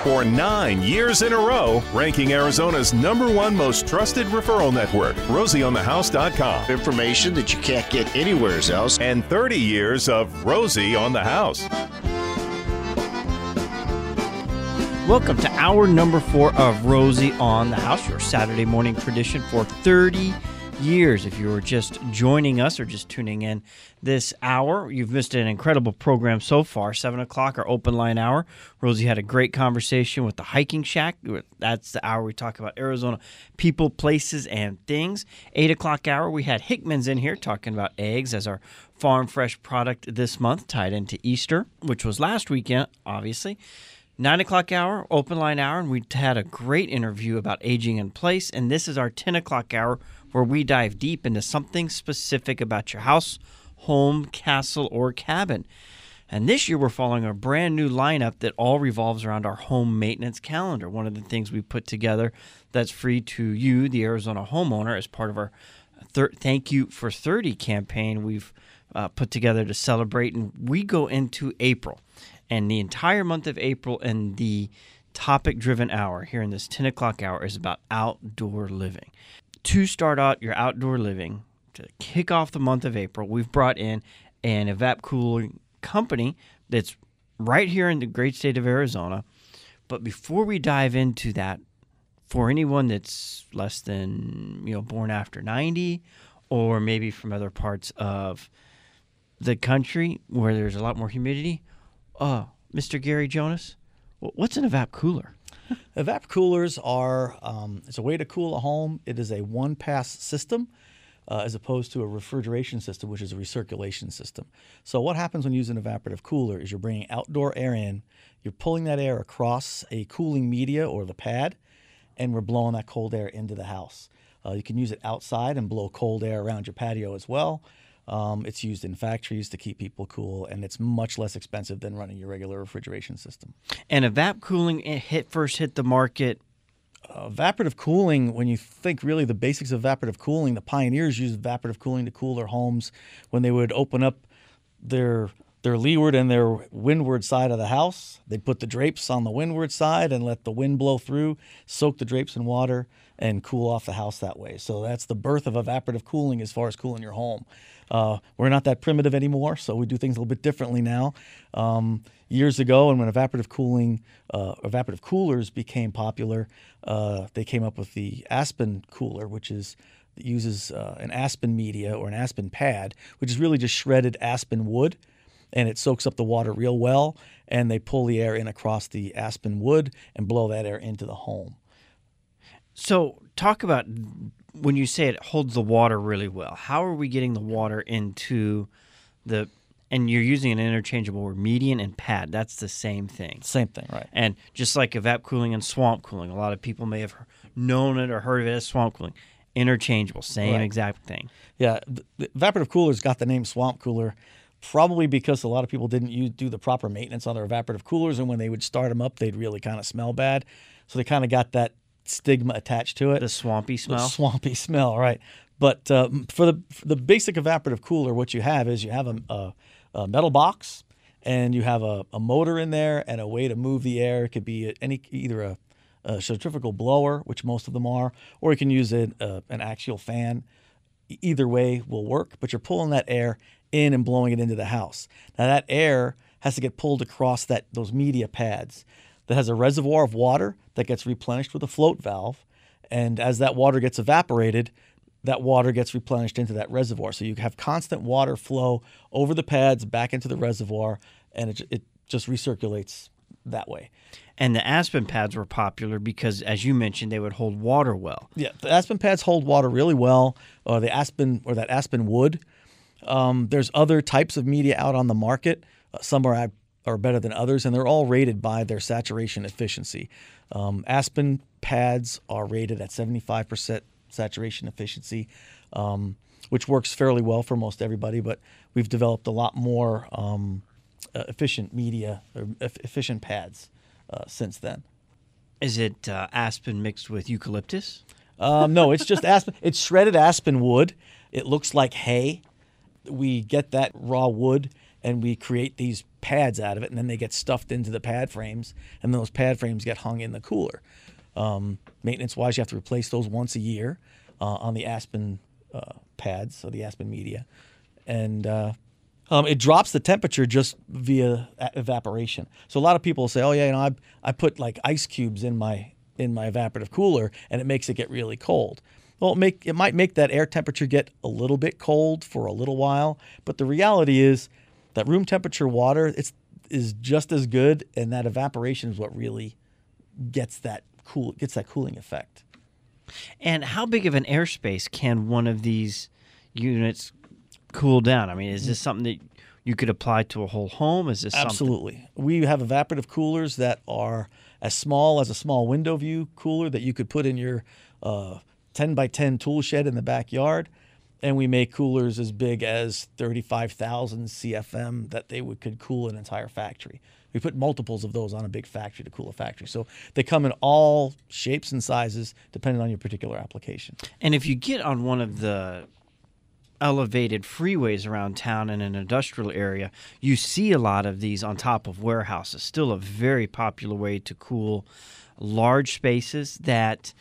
for 9 years in a row, ranking Arizona's #1 most trusted referral network, RosieOnTheHouse.com. Information that you can't get anywhere else. And 30 years of Rosie on the House. Welcome to hour number 4 of Rosie on the House, your Saturday morning tradition for 30 years. If you were just joining us or just tuning in this hour, you've missed an incredible program so far. 7 o'clock, our open line hour. Rosie had a great conversation with the Hiking Shack. That's the hour we talk about Arizona people, places, and things. 8 o'clock hour, we had Hickman's in here talking about eggs as our farm fresh product this month, tied into Easter, which was last weekend, obviously. 9 o'clock hour, open line hour, and we had a great interview about aging in place. And this is our 10 o'clock hour, where we dive deep into something specific about your house, home, castle, or cabin. And this year we're following a brand new lineup that all revolves around our home maintenance calendar. One of the things we put together that's free to you, the Arizona homeowner, as part of our Thank You for 30 campaign we've put together to celebrate. And we go into April. And the entire month of April and the topic-driven hour here in this 10 o'clock hour is about outdoor living. To start out your outdoor living, to kick off the month of April, we've brought in an evap cooling company that's right here in the great state of Arizona. But before we dive into that, for anyone that's less than, born after 90, or maybe from other parts of the country where there's a lot more humidity, Mr. Gary Jonas, what's an evap cooler? Evap coolers are it's a way to cool a home. It is a one-pass system as opposed to a refrigeration system, which is a recirculation system. So what happens when you use an evaporative cooler is you're bringing outdoor air in, you're pulling that air across a cooling media or the pad, and we're blowing that cold air into the house. You can use it outside and blow cold air around your patio as well. It's used in factories to keep people cool, and it's much less expensive than running your regular refrigeration system. And evap cooling first hit the market. Evaporative cooling, when you think really the basics of evaporative cooling, the pioneers used evaporative cooling to cool their homes when they would open up their leeward and their windward side of the house. They'd put the drapes on the windward side and let the wind blow through, soak the drapes in water, and cool off the house that way. So that's the birth of evaporative cooling as far as cooling your home. We're not that primitive anymore, so we do things a little bit differently now. Years ago, and when evaporative coolers became popular, they came up with the Aspen cooler, which uses an aspen media or an aspen pad, which is really just shredded aspen wood, and it soaks up the water real well, and they pull the air in across the aspen wood and blow that air into the home. So talk about when you say it holds the water really well. How are we getting the water into and you're using an interchangeable word, median and pad. That's the same thing. Same thing, right. And just like evap cooling and swamp cooling, a lot of people may have known it or heard of it as swamp cooling. Interchangeable, same exact thing. Yeah, the evaporative coolers got the name swamp cooler probably because a lot of people didn't do the proper maintenance on their evaporative coolers, and when they would start them up, they'd really kind of smell bad. So they kind of got that stigma attached to it. The swampy smell? The swampy smell, right. But for the basic evaporative cooler, what you have is you have a metal box, and you have a motor in there and a way to move the air. It could be either a centrifugal blower, which most of them are, or you can use an axial fan. Either way will work, but you're pulling that air in and blowing it into the house. Now that air has to get pulled across those media pads. That has a reservoir of water that gets replenished with a float valve, and as that water gets evaporated, that water gets replenished into that reservoir. So you have constant water flow over the pads back into the reservoir, and it just recirculates that way. And the aspen pads were popular because, as you mentioned, they would hold water well. Yeah, the aspen pads hold water really well, or that aspen wood. There's other types of media out on the market. Some are better than others, and they're all rated by their saturation efficiency. Aspen pads are rated at 75% saturation efficiency, which works fairly well for most everybody, but we've developed a lot more efficient media, or efficient pads since then. Is it aspen mixed with eucalyptus? No, it's just aspen. It's shredded aspen wood. It looks like hay. We get that raw wood and we create these pads out of it, and then they get stuffed into the pad frames, and those pad frames get hung in the cooler. Maintenance-wise, you have to replace those once a year on the Aspen pads, so the Aspen media. And it drops the temperature just via evaporation. So a lot of people say, "Oh yeah, I put like ice cubes in my evaporative cooler, and it makes it get really cold." Well, it might make that air temperature get a little bit cold for a little while, but the reality is that room temperature water is just as good, and that evaporation is what really gets that cooling effect. And how big of an airspace can one of these units cool down? I mean, is this something that you could apply to a whole home? Is this Absolutely. We have evaporative coolers that are as small as a small window view cooler that you could put in your 10 by 10 tool shed in the backyard. And we make coolers as big as 35,000 CFM that could cool an entire factory. We put multiples of those on a big factory to cool a factory. So they come in all shapes and sizes depending on your particular application. And if you get on one of the elevated freeways around town in an industrial area, you see a lot of these on top of warehouses. Still a very popular way to cool large spaces that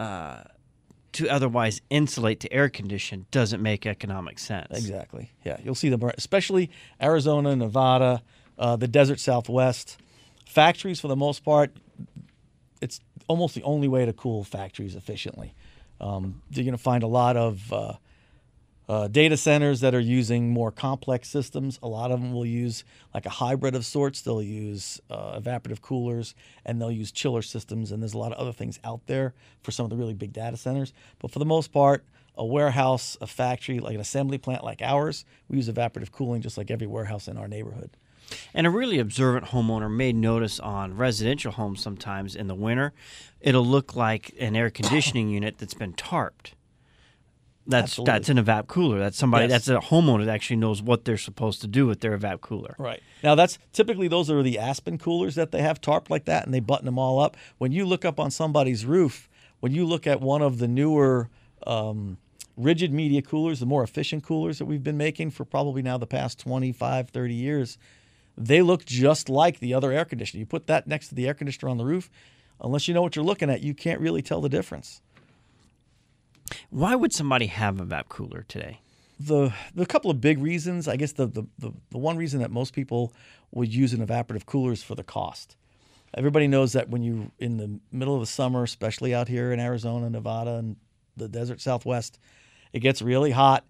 to otherwise insulate to air condition doesn't make economic sense. Exactly. Yeah, you'll see them, especially Arizona, Nevada, the desert Southwest. Factories, for the most part, it's almost the only way to cool factories efficiently. You're going to find a lot of data centers that are using more complex systems. A lot of them will use like a hybrid of sorts. They'll use evaporative coolers, and they'll use chiller systems, and there's a lot of other things out there for some of the really big data centers. But for the most part, a warehouse, a factory, like an assembly plant like ours, we use evaporative cooling just like every warehouse in our neighborhood. And a really observant homeowner may notice on residential homes sometimes in the winter, it'll look like an air conditioning unit that's been tarped. That's an evap cooler. That's somebody. Yes. That's a homeowner that actually knows what they're supposed to do with their evap cooler. Right. Now, those are the Aspen coolers that they have tarped like that, and they button them all up. When you look up on somebody's roof, when you look at one of the newer rigid media coolers, the more efficient coolers that we've been making for probably now the past 25, 30 years, they look just like the other air conditioner. You put that next to the air conditioner on the roof, unless you know what you're looking at, you can't really tell the difference. Why would somebody have a evap cooler today? The couple of big reasons, I guess the one reason that most people would use an evaporative cooler is for the cost. Everybody knows that when you're in the middle of the summer, especially out here in Arizona, Nevada, and the desert Southwest, it gets really hot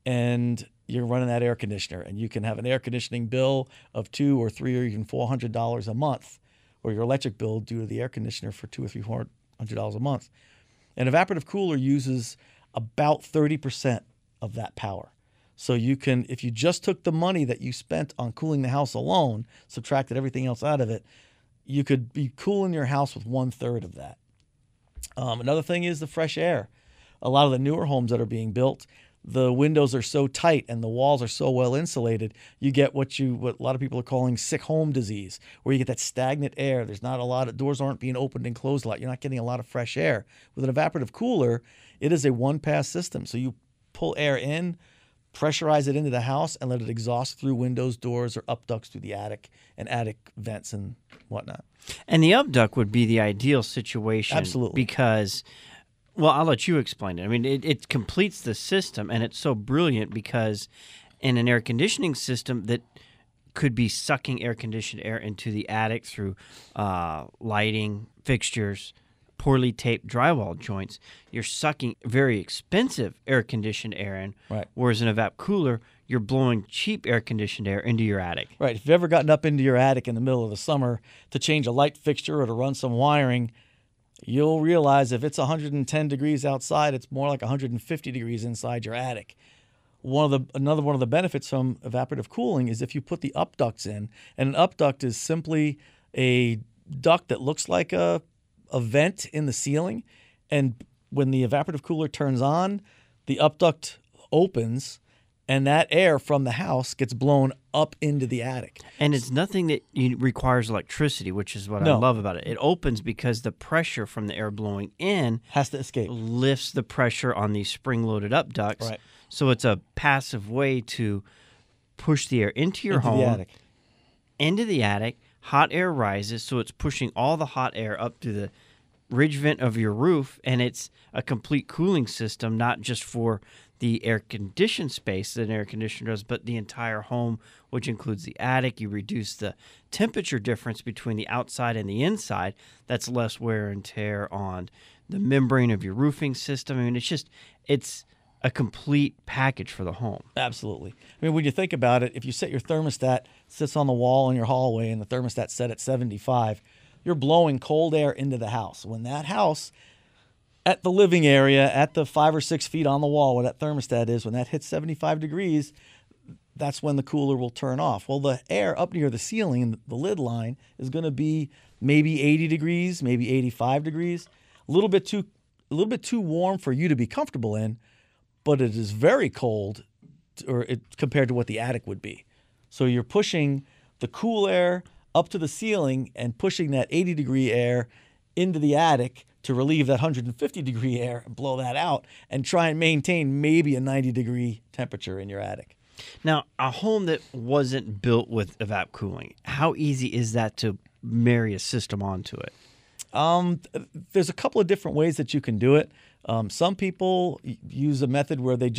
and you're running that air conditioner, and you can have an air conditioning bill of $200 or $300 or even $400 a month, or your electric bill due to the air conditioner for $200 or $300 a month. An evaporative cooler uses about 30% of that power. So you can, if you just took the money that you spent on cooling the house alone, subtracted everything else out of it, you could be cooling your house with 1/3 of that. Another thing is the fresh air. A lot of the newer homes that are being built, the windows are so tight and the walls are so well insulated, you get what a lot of people are calling sick home disease, where you get that stagnant air. There's not a lot of doors aren't being opened and closed a lot. You're not getting a lot of fresh air. With an evaporative cooler, it is a one-pass system. So you pull air in, pressurize it into the house, and let it exhaust through windows, doors, or up ducts through the attic and attic vents and whatnot. And the up duct would be the ideal situation. Absolutely. Because, well, I'll let you explain it. I mean, it completes the system, and it's so brilliant because in an air conditioning system that could be sucking air-conditioned air into the attic through lighting, fixtures, poorly taped drywall joints, you're sucking very expensive air-conditioned air in, right. Whereas in a evap cooler, you're blowing cheap air-conditioned air into your attic. Right. If you've ever gotten up into your attic in the middle of the summer to change a light fixture or to run some wiring, you'll realize if it's 110 degrees outside, it's more like 150 degrees inside your attic. Another one of the benefits from evaporative cooling is if you put the up ducts in, and an up duct is simply a duct that looks like a vent in the ceiling, and when the evaporative cooler turns on, the up duct opens, and that air from the house gets blown up into the attic. And it's nothing that requires electricity, which is what I love about it. It opens because the pressure from the air blowing in has to escape, lifts the pressure on these spring-loaded up ducts. Right. So it's a passive way to push the air into your home, the attic. into the attic. Hot air rises, so it's pushing all the hot air up to the ridge vent of your roof, and it's a complete cooling system, not just for the air-conditioned space that an air conditioner does, but the entire home, which includes the attic. You reduce the temperature difference between the outside and the inside. That's less wear and tear on the membrane of your roofing system. I mean, it's a complete package for the home. Absolutely. I mean, when you think about it, if you set your thermostat, sits on the wall in your hallway, and the thermostat's set at 75, you're blowing cold air into the house. When that house, at the living area, at the 5 or 6 feet on the wall where that thermostat is, when that hits 75 degrees, that's when the cooler will turn off. Well, the air up near the ceiling, the lid line, is going to be maybe 80 degrees, maybe 85 degrees, a little bit too warm for you to be comfortable in, but it is very cold compared to what the attic would be. So you're pushing the cool air up to the ceiling and pushing that 80-degree air into the attic to relieve that 150-degree air and blow that out and try and maintain maybe a 90-degree temperature in your attic. Now, a home that wasn't built with evap cooling, how easy is that to marry a system onto it? There's a couple of different ways that you can do it. Some people use a method where they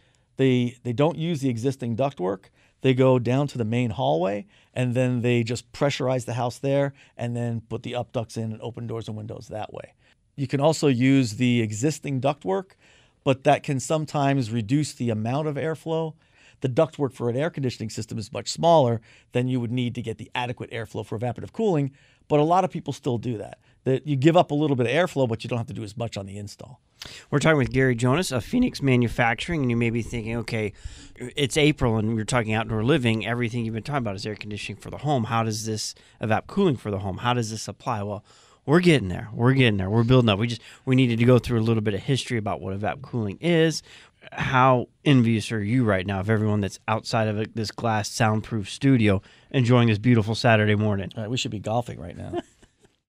don't use the existing ductwork. They go down to the main hallway, and then they just pressurize the house there and then put the up ducts in and open doors and windows that way. You can also use the existing ductwork, but that can sometimes reduce the amount of airflow. The ductwork for an air conditioning system is much smaller than you would need to get the adequate airflow for evaporative cooling, but a lot of people still do that. That you give up a little bit of airflow, but you don't have to do as much on the install. We're talking with Gary Jonas of Phoenix Manufacturing, and you may be thinking, okay, it's April and we're talking outdoor living. Everything you've been talking about is air conditioning for the home. How does this evap cooling for the home? How does this apply? Well, we're getting there. We're building up. We needed to go through a little bit of history about what evap cooling is. How envious are you right now of everyone that's outside of this glass soundproof studio enjoying this beautiful Saturday morning? We should be golfing right now.